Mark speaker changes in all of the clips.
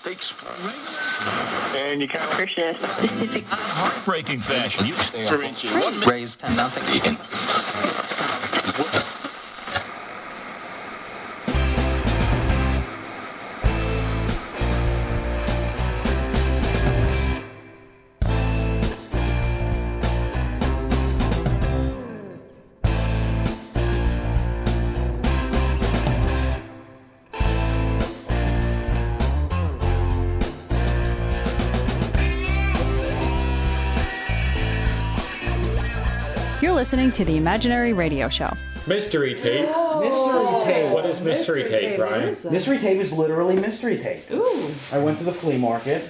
Speaker 1: takes and you kind of
Speaker 2: Christian specific
Speaker 3: heartbreaking fashion.
Speaker 1: You stay up.
Speaker 2: raised nothing vegan.
Speaker 4: Listening to the Imaginary Radio Show.
Speaker 5: Mystery tape.
Speaker 6: Mystery tape.
Speaker 5: What is mystery tape, Brian?
Speaker 6: Mystery tape is literally mystery tape.
Speaker 7: Ooh.
Speaker 6: I went to the flea market.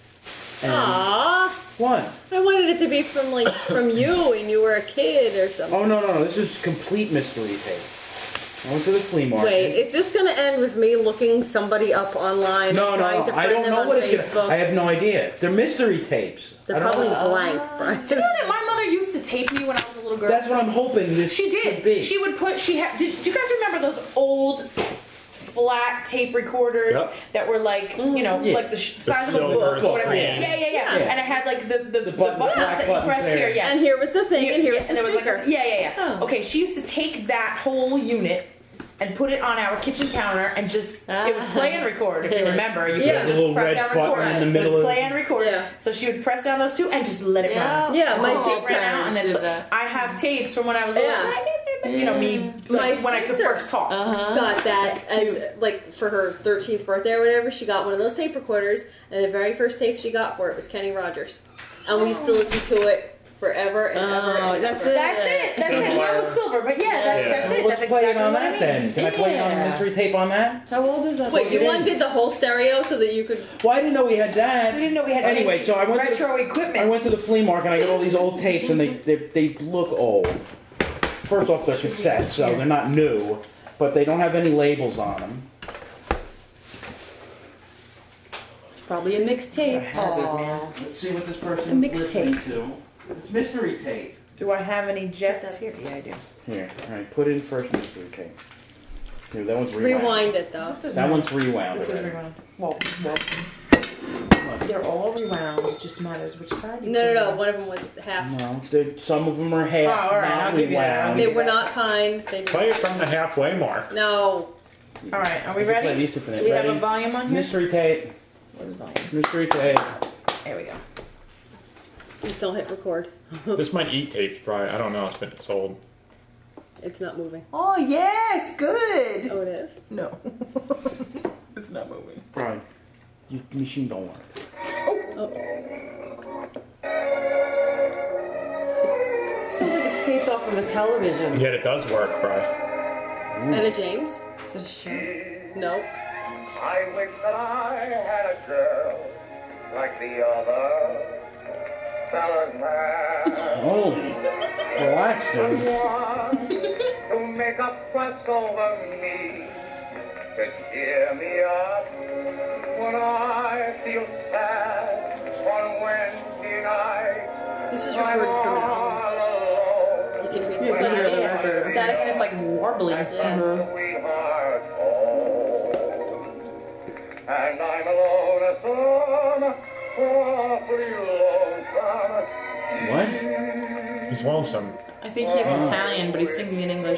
Speaker 7: Aww.
Speaker 6: What?
Speaker 7: I wanted it to be from you when you were a kid or something.
Speaker 6: Oh, no. This is complete mystery tape. I went to the flea market.
Speaker 7: Wait, is this going to end with me looking somebody up online?
Speaker 6: No.
Speaker 7: Trying to
Speaker 6: I don't
Speaker 7: find them
Speaker 6: know
Speaker 7: on
Speaker 6: what it's
Speaker 7: Facebook?
Speaker 6: gonna. I have no idea. They're mystery tapes.
Speaker 7: They're probably blank, Brian.
Speaker 8: Do you know that my mother used to tape me when I was a little girl?
Speaker 6: That's what I'm hoping this
Speaker 8: She did.
Speaker 6: could be.
Speaker 8: She would put. Do you guys remember those old flat tape recorders that were like, like the size of a book or whatever?
Speaker 7: screen.
Speaker 8: Yeah. And it had like the buttons that you press here. Yeah.
Speaker 7: And here was the thing, and here was the
Speaker 8: there was like
Speaker 7: speaker.
Speaker 8: this, yeah. Okay, she used to take that whole unit and put it on our kitchen counter and just it was play and record. If you remember, you could just press down record.
Speaker 6: in the middle
Speaker 8: it was
Speaker 6: of
Speaker 8: play and record. Yeah. So she would press down those two and just let it run.
Speaker 7: Yeah, my
Speaker 8: tape
Speaker 7: sister
Speaker 8: ran out, and then I have tapes from when I was little. Me when I could first talk.
Speaker 7: Got that as like for her 13th birthday or whatever. She got one of those tape recorders, and the very first tape she got for it was Kenny Rogers, and we used to listen to it forever and ever. And
Speaker 8: That's it. Mine was silver, but that's it.
Speaker 6: Let's
Speaker 8: That's
Speaker 6: play
Speaker 8: exactly
Speaker 6: it on
Speaker 8: what I
Speaker 6: that
Speaker 8: mean.
Speaker 6: then. Can I play it on the mystery tape on that?
Speaker 7: How old is that? Wait, you undid the whole stereo so that you could.
Speaker 6: Well, I didn't know we had that.
Speaker 8: We didn't know we had
Speaker 6: anyway. So I went
Speaker 8: retro equipment.
Speaker 6: I went to the flea market and I got all these old tapes and they look old. First off, they're cassettes, so they're not new, but they don't have any labels on them.
Speaker 7: It's probably a mixtape.
Speaker 6: Let's see what this person is listening to. It's mystery tape.
Speaker 8: Do I have any jets here? Yeah, I do.
Speaker 6: Here, all right, put in first mystery tape. Here, that one's rewound.
Speaker 7: Rewind it though.
Speaker 6: That one's rewound.
Speaker 8: This is rewound. Well, they're all rewound. It just matters which side you
Speaker 7: No. One of them was half.
Speaker 6: No, some of them are half.
Speaker 8: Oh, all right, I'll give you that.
Speaker 7: They were not kind.
Speaker 5: Play it from the halfway mark.
Speaker 7: No.
Speaker 8: All right, are we ready?
Speaker 6: Play these to finish.
Speaker 8: Do we have
Speaker 6: Ready?
Speaker 8: a volume on here?
Speaker 6: Mystery tape.
Speaker 8: Where's the volume?
Speaker 6: Mystery tape.
Speaker 8: There we go.
Speaker 7: Just don't hit record.
Speaker 5: This might eat tapes, Brian. I don't know. It's old.
Speaker 7: It's not moving.
Speaker 8: Oh yeah, it's good.
Speaker 7: Oh, it is?
Speaker 8: No, it's not moving.
Speaker 6: Brian, your machine don't work.
Speaker 9: Sounds like it's taped off of a television.
Speaker 5: Yet it does work, Brian.
Speaker 7: Etta James?
Speaker 9: Is that a show?
Speaker 7: No.
Speaker 10: I wish that I had a girl like the other fellas have.
Speaker 6: Holy, relax, dude.
Speaker 10: To make a fuss over me, to cheer me up when I feel sad on Wednesday night.
Speaker 7: This is recorded from an album. You can hear the record.
Speaker 8: Static and it's like warbly.
Speaker 10: Sweetheart home, and I'm alone, awfully lonesome.
Speaker 6: What?
Speaker 5: He's lonesome.
Speaker 8: I think he's Italian, but he's singing in English.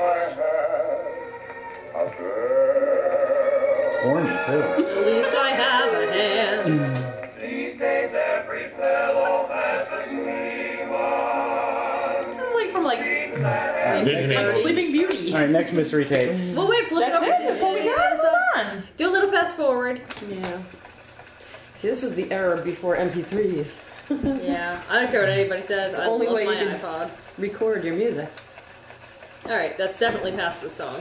Speaker 6: Corny too.
Speaker 7: At least I have a hand.
Speaker 10: These days every fellow has a sweet one.
Speaker 8: This is like from like
Speaker 5: Disney.
Speaker 8: Sleeping Beauty.
Speaker 6: All right, next mystery tape.
Speaker 7: Well, wait, flip
Speaker 8: That's
Speaker 7: it over.
Speaker 8: it. That's all we got. Come on.
Speaker 7: Do a little fast forward.
Speaker 9: Yeah. See, this was the era before MP3s.
Speaker 7: Yeah, I don't care what anybody says.
Speaker 9: It's the
Speaker 7: I
Speaker 9: only
Speaker 7: love
Speaker 9: way
Speaker 7: my
Speaker 9: you can
Speaker 7: iPod.
Speaker 9: record your music.
Speaker 7: All right, that's definitely past the song.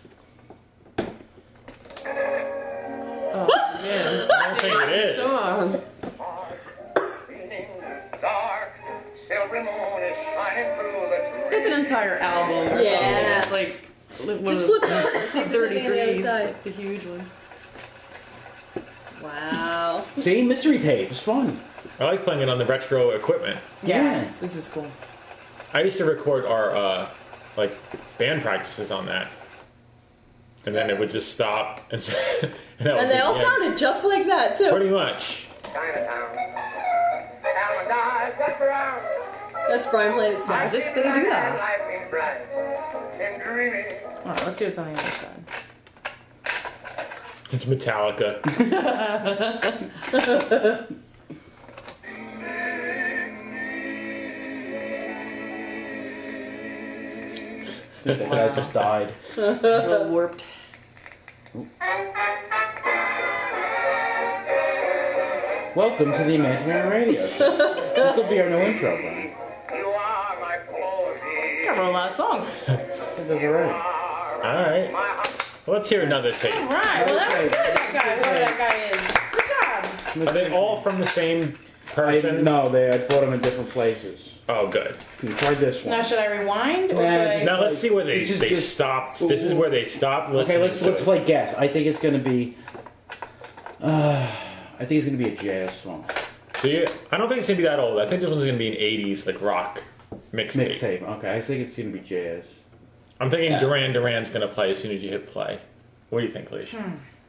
Speaker 9: Oh, man.
Speaker 5: I don't think it is.
Speaker 9: Song.
Speaker 10: Dark, silvery moon is shining through the trees.
Speaker 8: It's an entire album. Or
Speaker 7: Yeah.
Speaker 8: something. It's like
Speaker 7: Just flip it. See if there's anything on the other
Speaker 8: 33s,
Speaker 7: side.
Speaker 8: like the huge one.
Speaker 7: Wow.
Speaker 6: See, mystery tape. It's fun.
Speaker 5: I like playing it on the retro equipment.
Speaker 8: Yeah, this is cool.
Speaker 5: I used to record our like band practices on that. and then it would just stop, and, so, that would
Speaker 7: And they
Speaker 5: be
Speaker 7: all
Speaker 5: the end.
Speaker 7: sounded just like that too.
Speaker 5: Pretty much.
Speaker 10: Chinatown. Almond wrap around.
Speaker 7: That's Brian playing his song.
Speaker 9: Is this gonna do that?
Speaker 10: Life in bright and dreamy.
Speaker 8: All right, let's see what's on the other side.
Speaker 5: It's Metallica.
Speaker 6: That guy just died.
Speaker 9: A little warped.
Speaker 6: Welcome to the Imaginary Radio Show. This will be our new intro, Brian.
Speaker 10: You are my
Speaker 8: It's
Speaker 10: Cody.
Speaker 8: covered a lot of songs.
Speaker 6: That does alright.
Speaker 5: Alright. Well, let's hear another tape.
Speaker 8: All right, well that was good. That guy, whoever that guy is. Good job.
Speaker 5: Are they all from the same
Speaker 6: I
Speaker 5: person?
Speaker 6: no, I bought them in different places.
Speaker 5: Oh, good.
Speaker 6: Can you try this one?
Speaker 8: Now should I rewind or should
Speaker 6: Nah,
Speaker 8: I?
Speaker 5: Now let's see where they
Speaker 6: This is
Speaker 5: they
Speaker 6: just-
Speaker 5: stopped. This is where they stopped
Speaker 6: Okay,
Speaker 5: listening.
Speaker 6: let's play guess. I think it's gonna be. I think it's gonna be a jazz song.
Speaker 5: So I don't think it's gonna be that old. I think this one's gonna be an '80s like rock mixtape.
Speaker 6: Mixtape. Okay, I think it's gonna be jazz.
Speaker 5: I'm thinking Duran Duran's gonna play as soon as you hit play. What do you think, Leash?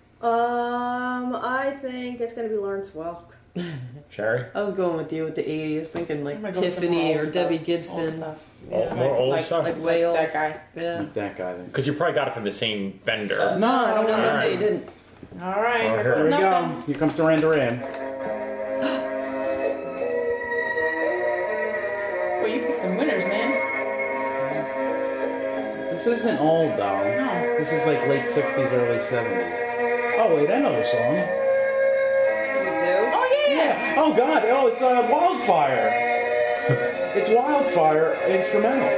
Speaker 7: I think it's gonna be Lawrence Welk.
Speaker 5: Sherry?
Speaker 9: I was going with you with the 80s, thinking like
Speaker 8: I'm gonna go with some
Speaker 9: Tiffany
Speaker 8: more
Speaker 9: or
Speaker 8: old
Speaker 9: Debbie
Speaker 8: stuff. Old
Speaker 9: Gibson.
Speaker 8: stuff.
Speaker 5: Oh, more old
Speaker 8: like,
Speaker 5: stuff?
Speaker 9: Like way old.
Speaker 8: That guy.
Speaker 9: Yeah.
Speaker 6: Like that guy then.
Speaker 5: Because you probably got it from the same vendor.
Speaker 6: No, I don't
Speaker 9: No,
Speaker 6: know.
Speaker 9: no, you didn't.
Speaker 8: All right,
Speaker 5: Oh,
Speaker 8: here
Speaker 5: here
Speaker 8: goes
Speaker 6: Here we
Speaker 8: nothing.
Speaker 6: go. Here comes Duran Duran.
Speaker 8: Well, you picked some winners, man.
Speaker 6: This isn't old though.
Speaker 8: No.
Speaker 6: This is like late 60s, early 70s. Oh wait, I know the song.
Speaker 7: You do?
Speaker 8: Oh yeah.
Speaker 6: Yeah. Oh god. Oh, it's Wildfire. It's Wildfire instrumental.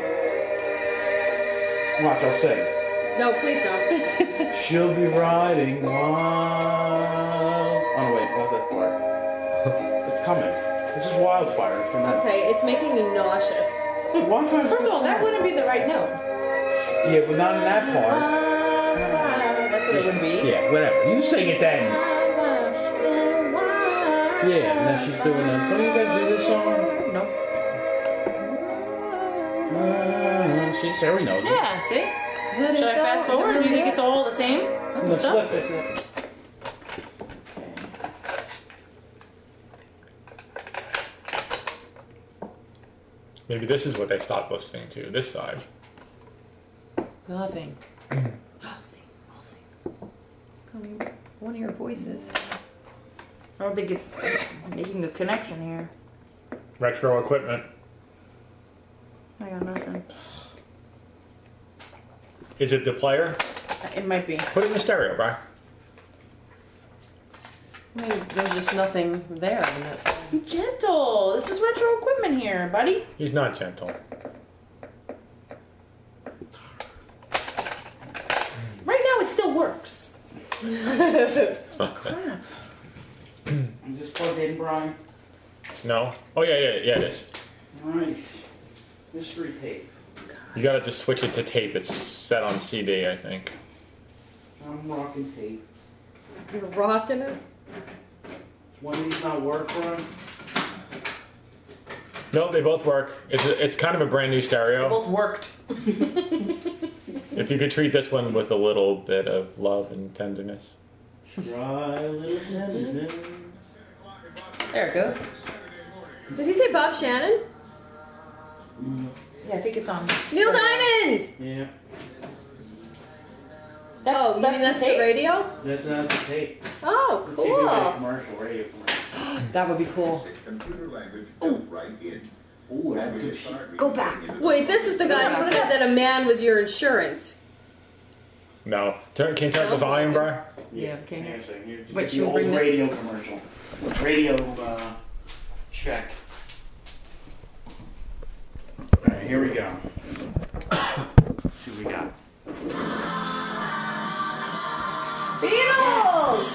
Speaker 6: Watch, I'll sing.
Speaker 7: No, please don't.
Speaker 6: She'll be riding wild. Oh no, wait, not that part. It's coming. This is Wildfire instrumental.
Speaker 7: Okay, it's making me nauseous.
Speaker 6: Wildfire's
Speaker 8: First of all, that wouldn't be the right note.
Speaker 6: Yeah, but not in that part.
Speaker 8: That's what it would be.
Speaker 6: Yeah, whatever. You sing it then. Yeah, and then she's doing it. Don't you guys do this song?
Speaker 8: Nope.
Speaker 6: See, Sherry knows it.
Speaker 8: Yeah. See.
Speaker 9: Is that
Speaker 8: Should
Speaker 9: it,
Speaker 8: I
Speaker 9: though?
Speaker 8: fast
Speaker 9: Is it
Speaker 8: forward?
Speaker 9: really
Speaker 8: Do you think
Speaker 9: it?
Speaker 8: it's all the same?
Speaker 6: Let's
Speaker 8: stuff?
Speaker 6: flip
Speaker 9: That's
Speaker 6: it.
Speaker 9: it.
Speaker 5: Maybe this is what they stopped listening to. This side.
Speaker 9: Nothing. Nothing. I want to hear voices.
Speaker 8: I don't think it's making a connection here.
Speaker 5: Retro equipment.
Speaker 8: I got nothing.
Speaker 5: Is it the player?
Speaker 8: It might be.
Speaker 5: Put it in the stereo, Brian.
Speaker 9: Maybe there's just nothing there in that song.
Speaker 8: Be gentle. This is retro equipment here, buddy.
Speaker 5: He's not gentle.
Speaker 8: Right now, it still works. Crap.
Speaker 6: Is this plugged in, Brian?
Speaker 5: No? Oh, yeah, it is.
Speaker 6: Alright. Mystery tape.
Speaker 5: You gotta just switch it to tape. It's set on CD, I think.
Speaker 6: I'm rocking tape.
Speaker 7: You're rocking it.
Speaker 6: One of these not work, Brian?
Speaker 5: No, they both work. It's kind of a brand new stereo.
Speaker 8: Both worked.
Speaker 5: If you could treat this one with a little bit of love and tenderness.
Speaker 6: Dry little tenderness.
Speaker 9: There it goes.
Speaker 7: Did he say Bob Shannon?
Speaker 8: Yeah, I think it's on.
Speaker 7: Neil Diamond!
Speaker 6: Yeah.
Speaker 7: Oh, you mean that's the radio?
Speaker 6: That's not the tape.
Speaker 7: Oh,
Speaker 6: Let's see if we get a
Speaker 7: cool.
Speaker 6: commercial, radio commercial.
Speaker 9: That would be cool.
Speaker 3: Computer language built right in.
Speaker 6: Ooh, that's good shit.
Speaker 8: Go back.
Speaker 7: Wait, this is the guy who said that a man was your insurance.
Speaker 5: No. Can you turn up the volume, Brian?
Speaker 9: Yeah, can't hear.
Speaker 6: Hang on a second, here, just
Speaker 9: Wait,
Speaker 6: get
Speaker 9: should
Speaker 6: the
Speaker 9: we
Speaker 6: old
Speaker 9: bring this-
Speaker 6: radio commercial. Radio check. Alright, here we go. Let's see what we got.
Speaker 7: Beatles!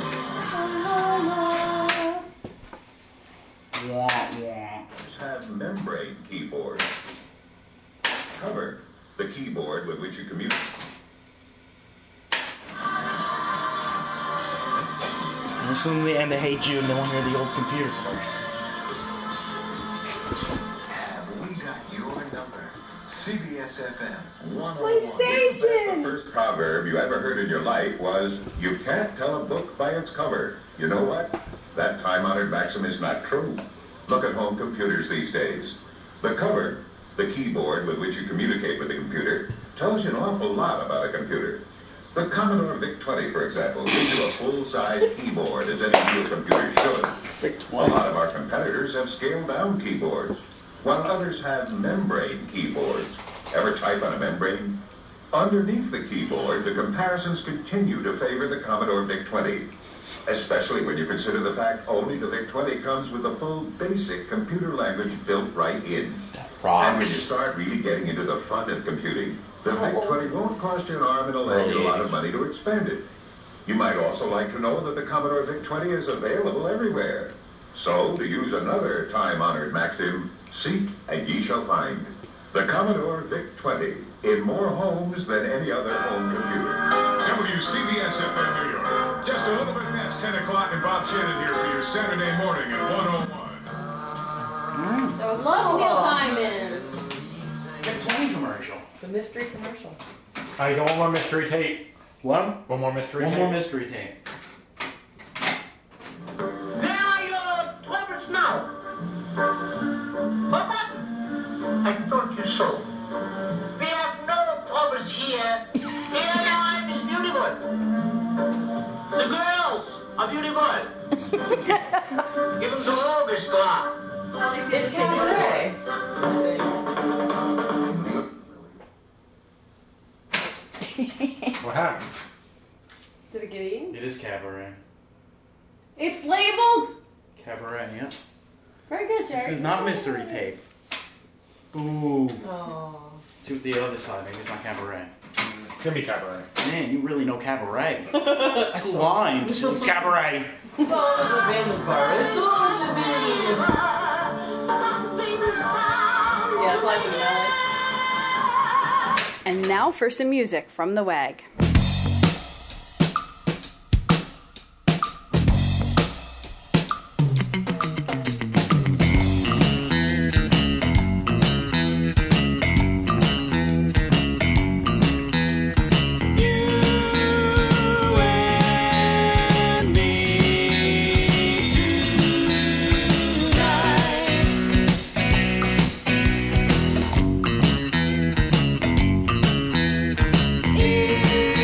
Speaker 3: Have membrane keyboard. Cover the keyboard with which you communicate.
Speaker 6: Listen to the end of Hey Jude and then we'll hear the old computer commercial.
Speaker 3: Have we got your number? CBS
Speaker 11: FM.
Speaker 7: My station!
Speaker 3: The first proverb you ever heard in your life was, you can't tell a book by its cover. You know what? That time-honored maxim is not true. Look at home computers these days. The cover, the keyboard with which you communicate with the computer, tells you an awful lot about a computer. The Commodore VIC-20, for example, gives you a full-size keyboard, as any real computer should.
Speaker 6: VIC-20.
Speaker 3: A lot of our competitors have scaled-down keyboards, while others have membrane keyboards. Ever type on a membrane? Underneath the keyboard, the comparisons continue to favor the Commodore VIC-20, especially when you consider the fact only the VIC-20 comes with a full basic computer language built right in. And when you start really getting into the fun of computing, the VIC-20 won't cost you an arm and a leg and a lot of money to expand it. You might also like to know that the Commodore VIC-20 is available everywhere. So, to use another time-honored maxim, seek and ye shall find. The Commodore VIC-20 in more homes than any other home computer.
Speaker 12: WCBS FM New York. Just a little bit past 10 o'clock, and Bob Shannon here for your Saturday morning at 101.
Speaker 7: That was love Neil Diamond.
Speaker 6: VIC-20 commercial.
Speaker 9: The mystery commercial.
Speaker 5: I got one more mystery tape.
Speaker 6: What?
Speaker 5: One more mystery tape.
Speaker 6: One more mystery tape.
Speaker 10: There are your clevers now. What? I told you so. We have no clovers here. Here now is beautiful. The girls are beautiful. Give them some August glass.
Speaker 9: It's cabaret.
Speaker 5: What happened?
Speaker 7: Did it get eaten?
Speaker 6: It is cabaret.
Speaker 7: It's labeled.
Speaker 6: Cabaret, yeah.
Speaker 7: Very good, sir.
Speaker 6: This is not mystery tape. Ooh.
Speaker 9: Oh.
Speaker 6: See what the other side, maybe it's not cabaret.
Speaker 5: It's gonna be cabaret.
Speaker 6: Man, you really know cabaret. 2 lines. It's cabaret.
Speaker 9: It's all the famous part. It's all the famous.
Speaker 7: Yeah, it's Liza Minnelli.
Speaker 4: And now for some music from the WAG.
Speaker 13: Yeah.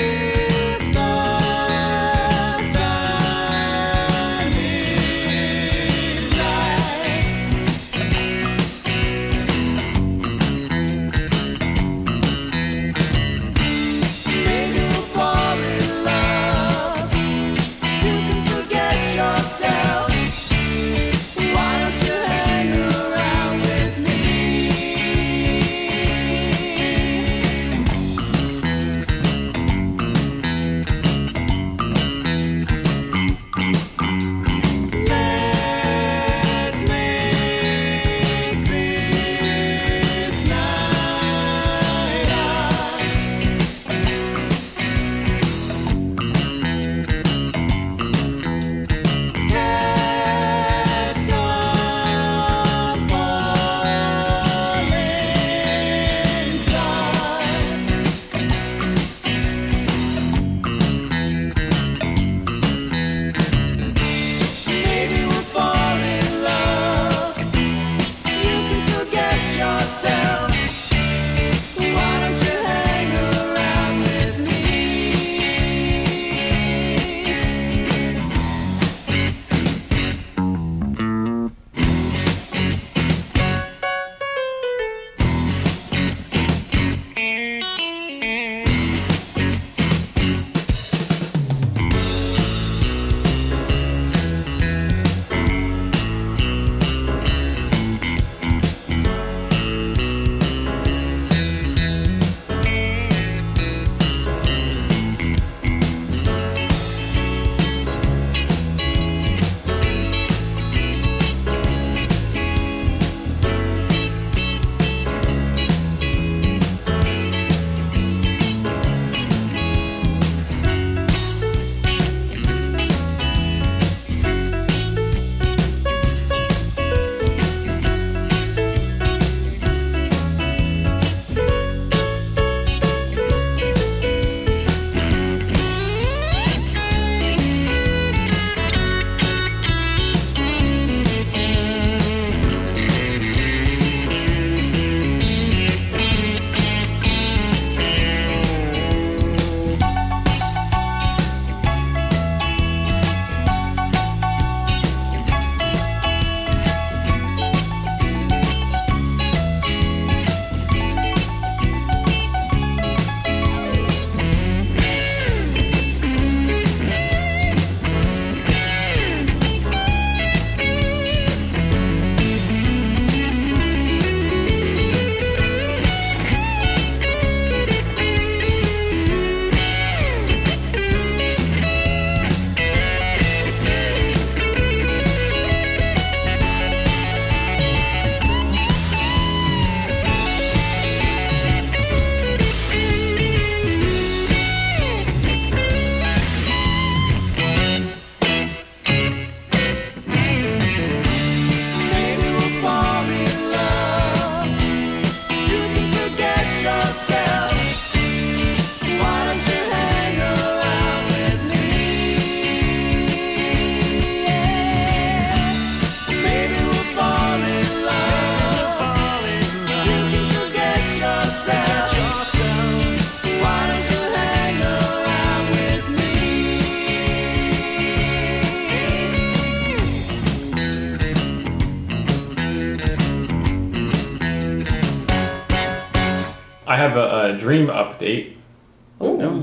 Speaker 5: have a dream update.
Speaker 6: Oh.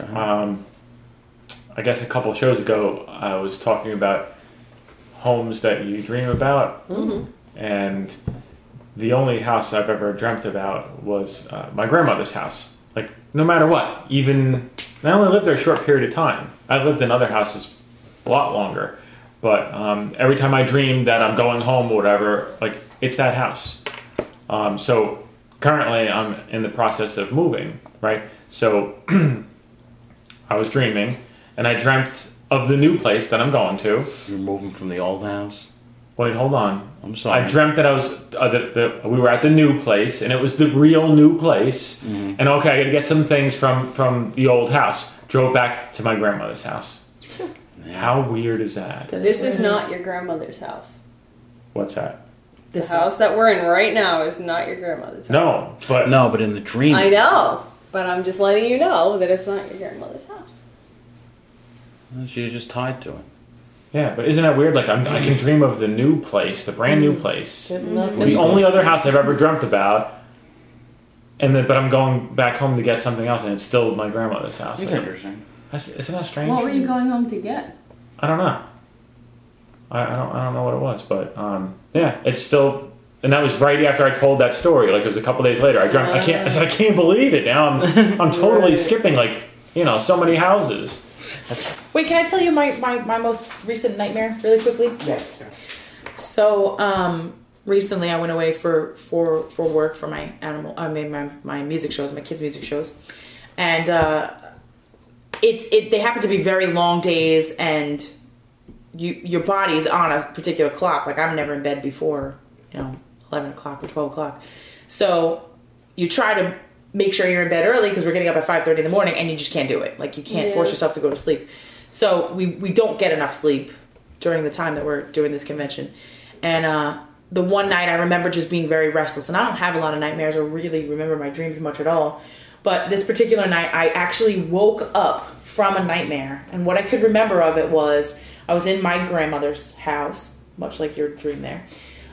Speaker 5: I guess a couple shows ago, I was talking about homes that you dream about, and the only house I've ever dreamt about was my grandmother's house. Like, no matter what, even I only lived there a short period of time. I've lived in other houses a lot longer, but every time I dream that I'm going home or whatever, like, it's that house. So currently, I'm in the process of moving, right? So I was dreaming, and I dreamt of the new place that I'm going to.
Speaker 6: You're moving from the old house?
Speaker 5: Wait, hold on.
Speaker 6: I'm sorry.
Speaker 5: I dreamt that I was we were at the new place, and it was the real new place. And okay, I got to get some things from the old house. Drove back to my grandmother's house. How weird is that?
Speaker 7: This is not your grandmother's house.
Speaker 5: What's that?
Speaker 7: The house that we're in right now is not your grandmother's house.
Speaker 5: No,
Speaker 6: but in the dream.
Speaker 7: I know, but I'm just letting you know that it's not your grandmother's house.
Speaker 6: You're just tied to it.
Speaker 5: Yeah, but isn't that weird? Like, I can dream of the new place, the brand new place.
Speaker 7: Mm-hmm.
Speaker 5: The only other house I've ever dreamt about. But I'm going back home to get something else, and it's still my grandmother's house.
Speaker 6: That's interesting.
Speaker 5: Isn't that strange?
Speaker 7: What were you going home to get?
Speaker 5: I don't know. I don't know what it was, but yeah, it's still. And that was right after I told that story. Like, it was a couple days later. I dreamt. I can't believe it. Now I'm totally skipping so many houses.
Speaker 8: Wait, can I tell you my most recent nightmare really quickly?
Speaker 6: Yes.
Speaker 8: So, recently I went away for work for my my music shows, my kids' music shows. And they happen to be very long days, and your body's on a particular clock. Like, I'm never in bed before, 11 o'clock or 12 o'clock. So you try to make sure you're in bed early because we're getting up at 5:30 in the morning, and you just can't do it. Like, you can't force yourself to go to sleep. So we don't get enough sleep during the time that we're doing this convention. And the one night I remember just being very restless, and I don't have a lot of nightmares or really remember my dreams much at all. But this particular night, I actually woke up from a nightmare, and what I could remember of it was I was in my grandmother's house, much like your dream there.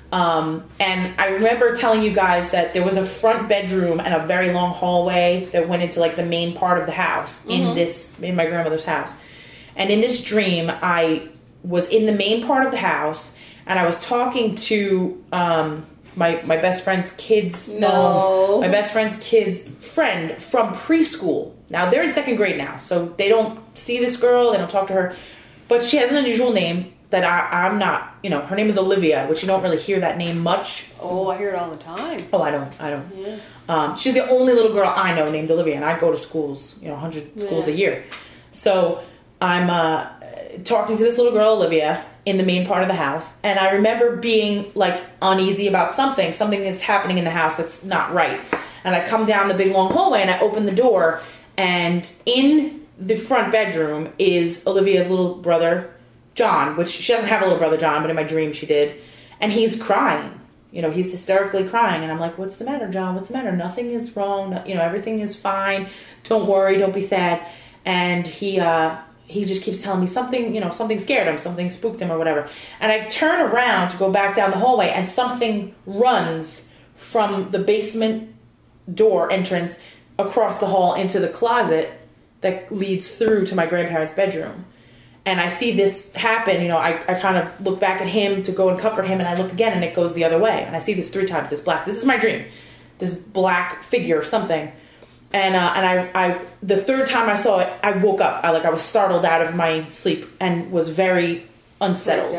Speaker 8: And I remember telling you guys that there was a front bedroom and a very long hallway that went into like the main part of the house in my grandmother's house. And in this dream, I was in the main part of the house, and I was talking to my best friend's kids. My best friend's kid's friend from preschool. Now they're in second grade now, so they don't see this girl, they don't talk to her, but she has an unusual name that I'm not, her name is Olivia, which you don't really hear that name much.
Speaker 7: Oh, I hear it all the time.
Speaker 8: Oh, I don't.
Speaker 7: Yeah.
Speaker 8: She's the only little girl I know named Olivia, and I go to schools, 100 schools a year. So I'm talking to this little girl, Olivia, in the main part of the house, and I remember being like uneasy about something is happening in the house that's not right. And I come down the big long hallway, and I open the door, and in the front bedroom is Olivia's little brother, John, which she doesn't have a little brother, John, but in my dream she did. And he's crying. He's hysterically crying. And I'm like, what's the matter, John? What's the matter? Nothing is wrong. Everything is fine. Don't worry. Don't be sad. And he just keeps telling me something scared him, something spooked him or whatever. And I turn around to go back down the hallway, and something runs from the basement door entrance across the hall into the closet that leads through to my grandparents' bedroom. And I see this happen, I kind of look back at him to go and comfort him, and I look again, and it goes the other way. And I see this 3 times, this is my dream, this black figure, something. And I the third time I saw it, I woke up. I was startled out of my sleep and was very unsettled.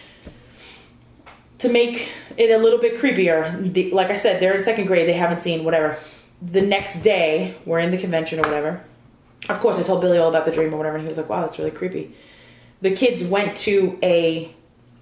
Speaker 8: To make it a little bit creepier, like I said, they're in second grade, they haven't seen whatever. The next day, we're in the convention or whatever. Of course, I told Billy all about the dream or whatever, and he was like, wow, that's really creepy. The kids went to a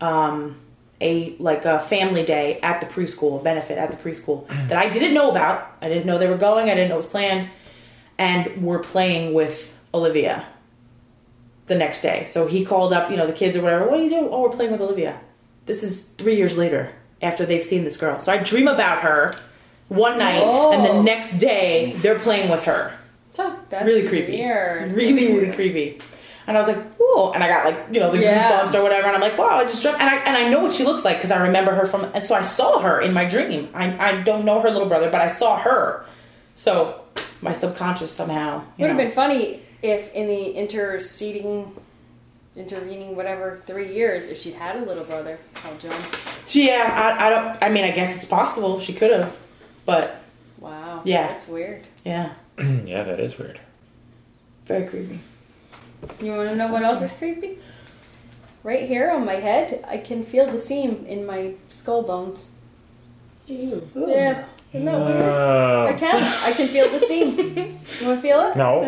Speaker 8: family day at the preschool, a benefit at the preschool that I didn't know about. I didn't know they were going. I didn't know it was planned. And we're playing with Olivia the next day. So he called up, the kids or whatever. What are you doing? Oh, we're playing with Olivia. This is 3 years later after they've seen this girl. So I dream about her one night, and the next day they're playing with her.
Speaker 7: That's
Speaker 8: really creepy.
Speaker 7: Weird.
Speaker 8: Really, really creepy. And I was like, whoa. And I got the goosebumps or whatever. And I'm like, wow, I just dreamt. And I know what she looks like because I remember her and so I saw her in my dream. I don't know her little brother, but I saw her. So my subconscious somehow
Speaker 7: Would have been funny if in the intervening whatever 3 years, if she'd had a little brother called John.
Speaker 8: Yeah, I don't. I mean, I guess it's possible she could have, but
Speaker 7: Wow.
Speaker 8: Yeah.
Speaker 7: That's weird.
Speaker 8: yeah,
Speaker 5: Yeah, that is weird.
Speaker 8: very creepy.
Speaker 7: You want to know what else is creepy? Right here on my head, I can feel the seam in my skull bones.
Speaker 9: Ew.
Speaker 7: Yeah. Isn't that weird? I can feel the seam. You want to feel it?
Speaker 5: No.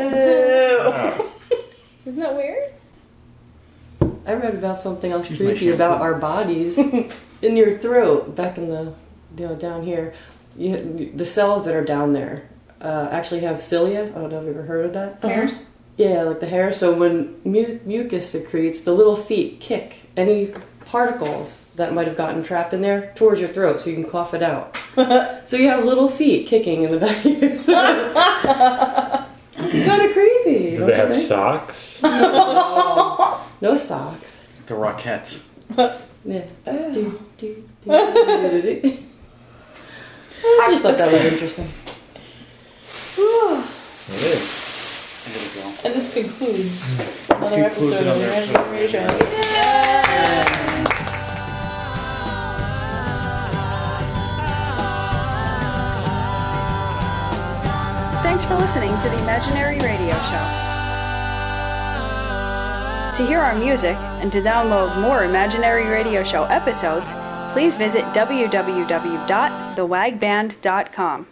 Speaker 7: Isn't that weird?
Speaker 9: I read about something else
Speaker 6: Here's my
Speaker 9: creepy about our bodies. In your throat, back in the, down here, the cells that are down there actually have cilia. I don't know if you've ever heard of that.
Speaker 7: Hairs?
Speaker 9: Yeah, like the hair. So when mucus secretes, the little feet kick any particles that might have gotten trapped in there towards your throat so you can cough it out. So you have little feet kicking in the back of your throat. It's kind of creepy.
Speaker 5: Do they have socks?
Speaker 9: No socks.
Speaker 6: The Rockettes.
Speaker 9: Yeah. I just thought that was interesting.
Speaker 5: It is.
Speaker 6: There we go.
Speaker 8: And this concludes another
Speaker 6: concludes
Speaker 8: episode of
Speaker 6: another
Speaker 8: the
Speaker 6: episode.
Speaker 8: Imaginary Radio.
Speaker 4: Thanks for listening to the Imaginary Radio Show. To hear our music and to download more Imaginary Radio Show episodes, please visit www.thewagband.com.